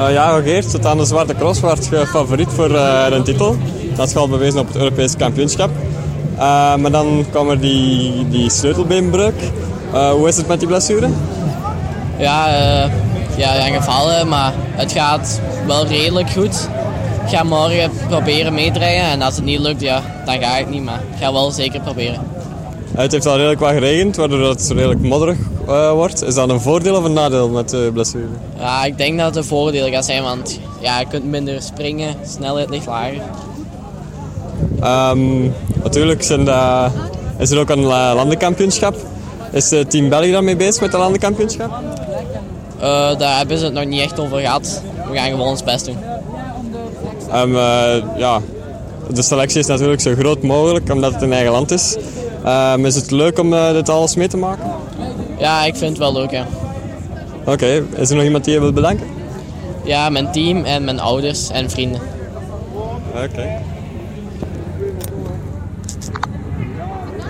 Ja, Geert, tot aan de Zwarte Cross werd je favoriet voor een titel. Dat is al bewezen op het Europese kampioenschap. Maar dan kwam er die sleutelbeenbreuk. Hoe is het met die blessure? Ja, gevallen, maar het gaat wel redelijk goed. Ik ga morgen proberen meedraaien en als het niet lukt, ja, dan ga ik niet, maar ik ga wel zeker proberen. Het heeft al redelijk wat geregend, waardoor het redelijk modderig wordt. Is dat een voordeel of een nadeel met de blessure? Ja, ik denk dat het een voordeel gaat zijn, want ja, je kunt minder springen, snelheid ligt lager. Natuurlijk is er ook een landenkampioenschap. Is Team België daarmee bezig met het landenkampioenschap? Daar hebben ze het nog niet echt over gehad. We gaan gewoon ons best doen. De selectie is natuurlijk zo groot mogelijk, omdat het een eigen land is. Is het leuk om dit alles mee te maken? Ja, ik vind het wel leuk, ja. Oké, is er nog iemand die je wilt bedanken? Ja, mijn team en mijn ouders en vrienden. Oké.